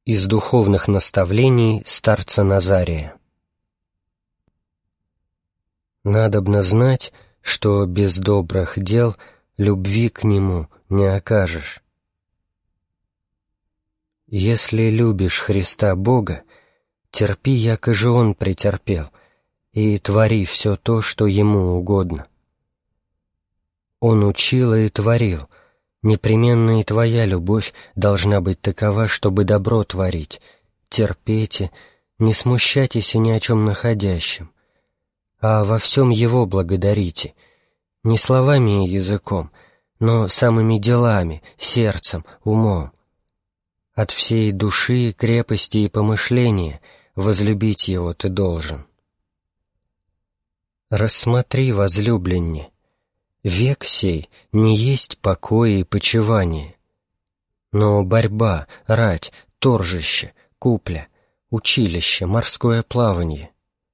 Из духовных наставлений старца Назария. Надобно знать, что без добрых дел любви к Нему не окажешь. Если любишь Христа Бога, терпи, яко же Он претерпел, и твори все то, что Ему угодно. Он учил и творил. Непременно и твоя любовь должна быть такова, чтобы добро творить. Терпите, не смущайтесь и ни о чем находящем, а во всем Его благодарите, не словами и языком, но самыми делами, сердцем, умом. От всей души, крепости и помышления возлюбить Его ты должен. Рассмотри, возлюбленне, век сей не есть покой и почивание, но борьба, рать, торжище, купля, училище, морское плавание.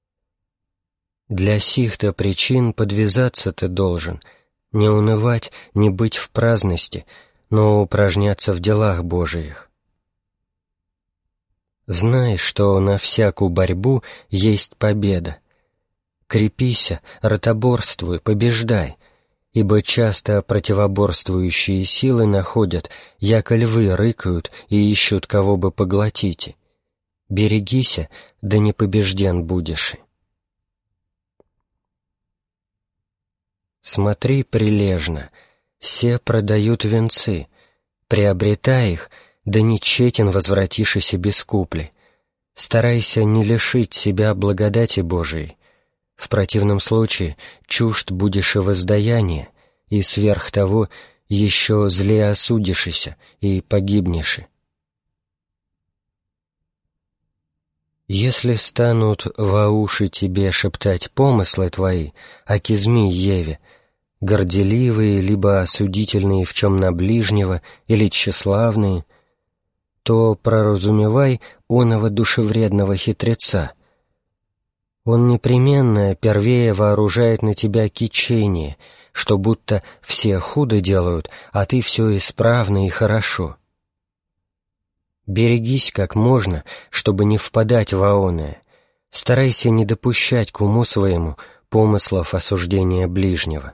Для сих-то причин подвязаться ты должен, не унывать, не быть в праздности, но упражняться в делах Божиих. Знай, что на всякую борьбу есть победа. Крепися, ротоборствуй, побеждай, ибо часто противоборствующие силы находят, яко львы рыкают и ищут, кого бы поглотите. Берегися, да не побежден будешь. Смотри прилежно, все продают венцы, приобретай их, да не тщетен возвратишься без купли. Старайся не лишить себя благодати Божией. В противном случае чужд будешь и воздаяния, и сверх того еще зле осудишься и погибнешь. Если станут во уши тебе шептать помыслы твои, аки змей Еве, горделивые, либо осудительные в чем на ближнего, или тщеславные, то проразумевай оного душевредного хитреца. Он непременно первее вооружает на тебя кичение, что будто все худо делают, а ты все исправно и хорошо. Берегись как можно, чтобы не впадать в оное. Старайся не допущать к уму своему помыслов осуждения ближнего.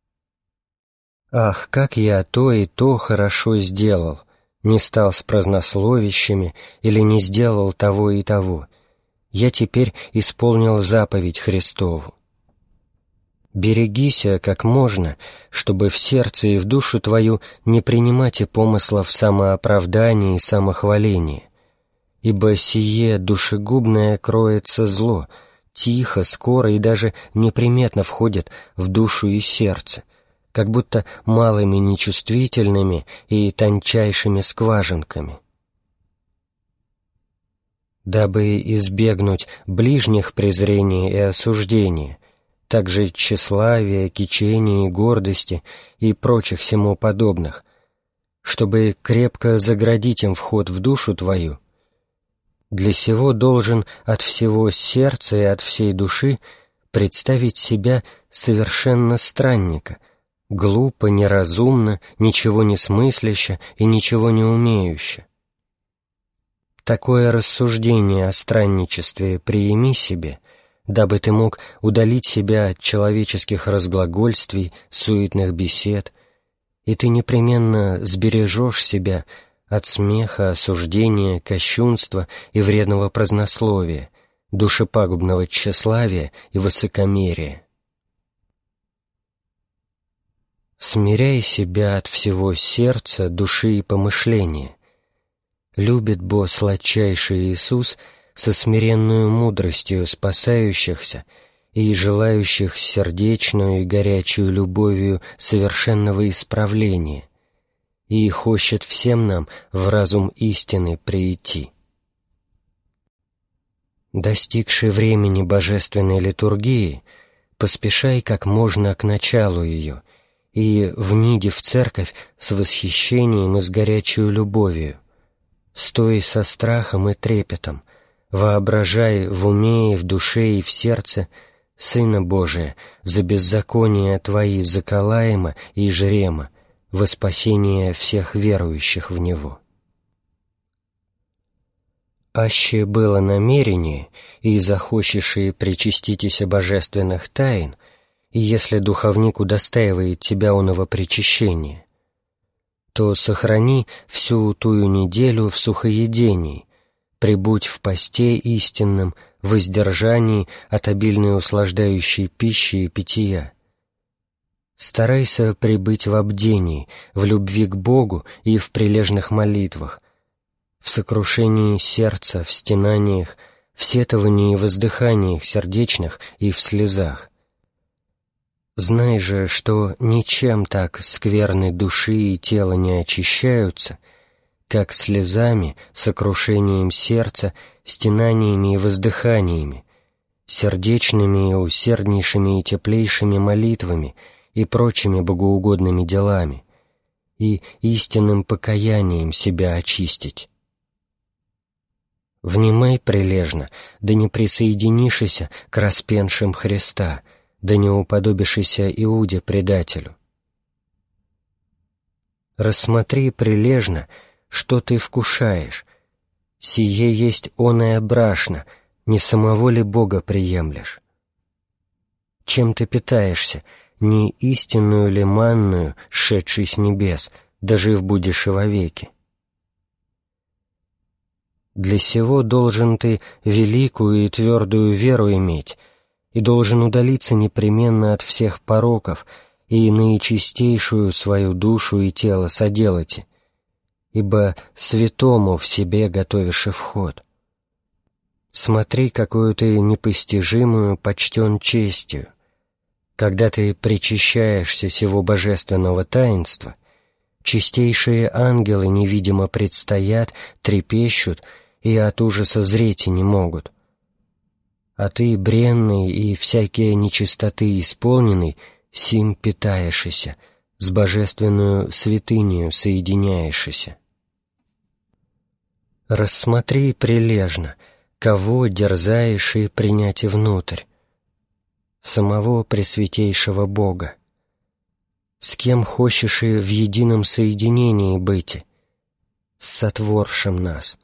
Ах, как я то и то хорошо сделал, не стал с празднословищами или не сделал того и того. Я теперь исполнил заповедь Христову. Берегися как можно, чтобы в сердце и в душу твою не принимать и помыслов самооправдания и самохваления, ибо сие душегубное кроется зло, тихо, скоро и даже неприметно входит в душу и сердце, как будто малыми нечувствительными и тончайшими скважинками. Дабы избегнуть ближних презрения и осуждения, также тщеславия, кичения и гордости и прочих сему подобных, чтобы крепко заградить им вход в душу твою, для сего должен от всего сердца и от всей души представить себя совершенно странника, глупо, неразумно, ничего не смысляща и ничего не умеюща. Такое рассуждение о странничестве приими себе, дабы ты мог удалить себя от человеческих разглагольствий, суетных бесед, и ты непременно сбережешь себя от смеха, осуждения, кощунства и вредного празднословия, душепагубного тщеславия и высокомерия. Смиряй себя от всего сердца, души и помышления. Любит Бо сладчайший Иисус со смиренную мудростью спасающихся и желающих сердечную и горячую любовью совершенного исправления, и хочет всем нам в разум истины прийти. Достигши времени божественной литургии, поспешай как можно к началу ее и вниди в церковь с восхищением и с горячей любовью. Стой со страхом и трепетом, воображай в уме и в душе и в сердце Сына Божия за беззакония твои заколаема и жрема, во спасение всех верующих в Него. аще было намерение, и захочешь и причаститеся божественных тайн, и если духовник удостаивает тебя оного причащения, то сохрани всю тую неделю в сухоедении, пребудь в посте истинном, в воздержании от обильной услаждающей пищи и питья. Старайся пребыть в обдении, в любви к Богу и в прилежных молитвах, в сокрушении сердца, в стенаниях, в сетовании и воздыханиях сердечных и в слезах. Знай же, что ничем так скверны души и тела не очищаются, как слезами, сокрушением сердца, стенаниями и воздыханиями, сердечными и усерднейшими и теплейшими молитвами и прочими богоугодными делами, и истинным покаянием себя очистить. Внимай прилежно, да не присоединишься к распеншим Христа, да не уподобишься Иуде предателю. Рассмотри прилежно, что ты вкушаешь. Сие есть оное брашно, не самого ли Бога приемлешь? Чем ты питаешься, не истинную ли манную, шедшей с небес, да жив будешь и вовеки? Для сего должен ты великую и твердую веру иметь, и должен удалиться непременно от всех пороков и наичистейшую свою душу и тело соделати, ибо святому в себе готовишь и вход. Смотри, какую ты непостижимую почтен честью. Когда ты причащаешься сего божественного таинства, чистейшие ангелы невидимо предстоят, трепещут и от ужаса зреть не могут. А ты, бренный и всякие нечистоты исполненный, сим питаешься, с божественную святынею соединяешься. Рассмотри прилежно, кого дерзаешь и принять и внутрь, самого Пресвятейшего Бога. С кем хочешь и в едином соединении быть, с сотворшим нас.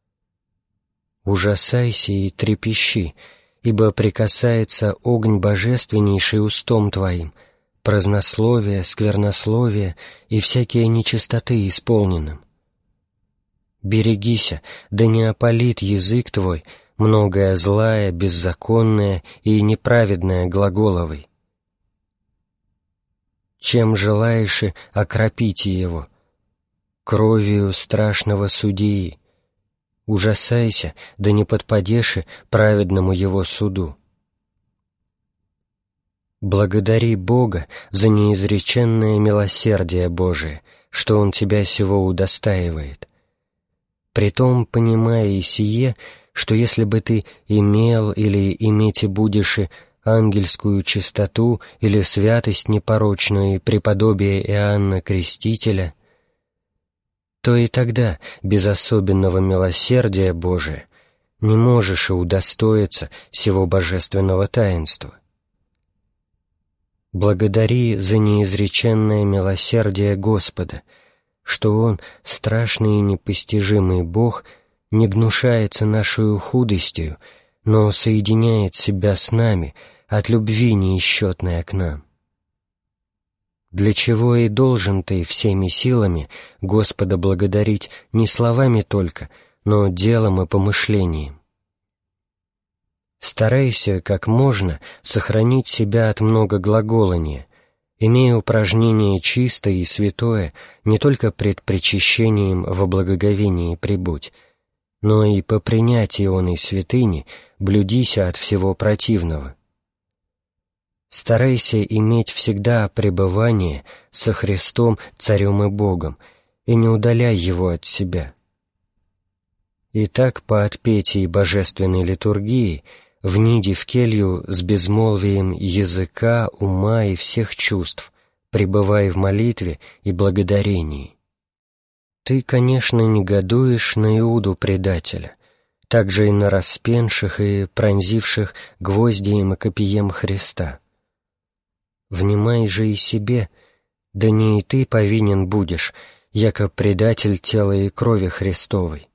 Ужасайся и трепещи, ибо прикасается огонь божественнейший устом твоим, празднословие, сквернословие и всякие нечистоты исполненным. Берегися, да не опалит язык твой многое злое, беззаконное и неправедное глаголовый. Чем желаешь и окропите его? Кровью страшного судьи. Ужасайся, да не подпадешь праведному его суду. Благодари Бога за неизреченное милосердие Божие, что Он тебя сего удостаивает. Притом, понимая и сие, что если бы ты имел или иметь и будешь и ангельскую чистоту или святость непорочную и преподобие Иоанна Крестителя, то и тогда без особенного милосердия Божия не можешь и удостоиться сего божественного таинства. Благодари за неизреченное милосердие Господа, что Он, страшный и непостижимый Бог, не гнушается нашей худостью, но соединяет себя с нами от любви неисчетной к нам. Для чего и должен ты всеми силами Господа благодарить не словами только, но делом и помышлением. Старайся, как можно, сохранить себя от многоглаголания, имея упражнение чистое и святое не только пред причащением во благоговении прибудь, но и по принятии оной святыни блюдися от всего противного. Старайся иметь всегда пребывание со Христом, Царем и Богом, и не удаляй Его от себя. Итак, по отпетии божественной литургии вниди в келью с безмолвием языка, ума и всех чувств, пребывай в молитве и благодарении. Ты, конечно, негодуешь на Иуду предателя, также и на распенших и пронзивших гвоздием и копьем Христа. Внимай же и себе, да не и ты повинен будешь, яко предатель тела и крови Христовой.